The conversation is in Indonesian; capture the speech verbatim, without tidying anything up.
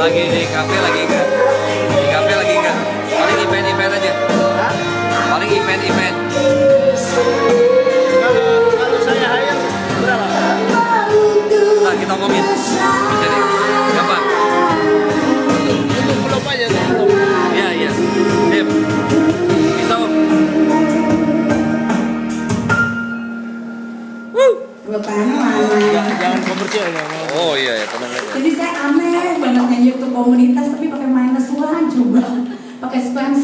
lagi di kafe lagi enggak? Di kafe lagi enggak? Paling event-event aja. Hah? Paling event-event. Kalau kalau saya hire berapa? Nah, kita ngomongin. Bisa deh. Gampang. Untuk belum aja tuh belum. Iya, iya. Dem. Bisa, Om. Wuh. Jangan, jangan komersial ya. Oh iya, ya, tenang aja. Jadi saya aneh banget nyanyi untuk komunitas tapi pakai minus one coba pakai spam